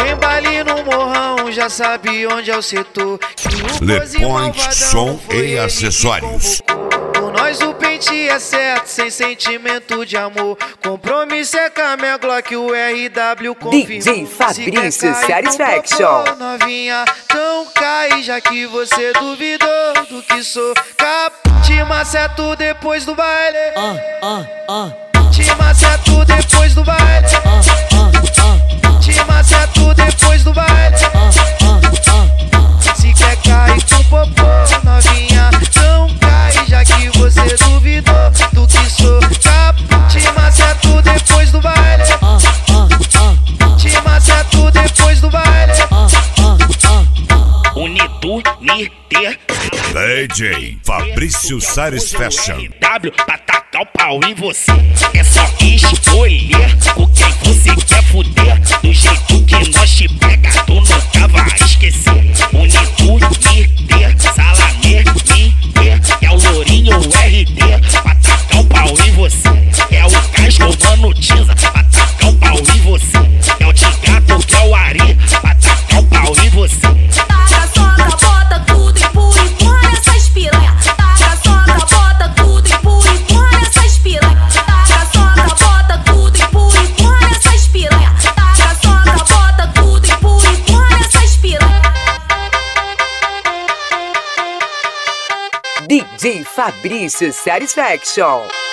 Tem baile no morrão, já sabe onde é o setor. Le Point Som e Acessórios. Com nós o pente é certo, sem sentimento de amor. Compromisso é com a minha Glock, o RW confirma. DJ Fabrício Satisfaction. Novinha, então cai, já que você duvidou do que sou capaz. Te maceto depois do baile. Te maceto depois do baile. Te maceto depois do baile. Se quer cair com popô, novinha, não cai, já que você duvidou do que sou capaz. Te maceto depois do baile. Te maceto depois do baile. Unite DJ Fabrício Satisfaction. W pra tacar o pau em você. É só escolher com quem você quer fuder. Do jeito que nós te pega, tu nunca vai esquecer. Unite, Salamé, é o Lourinho RD. Pra tacar o pau em você. É o Casco, mano, Tiza. Pra tacar o pau em você. É o Tigato, que é o Ari. Pra tacar o pau em você. Taca, soca, bota tudo, empurra nessas piranha. Taca, soca, bota tudo, empurra nessas piranha. Taca, soca, bota tudo, empurra nessas piranha. Taca, soca, bota tudo, empurra nessas piranha. DJ Fabrício Satisfaction.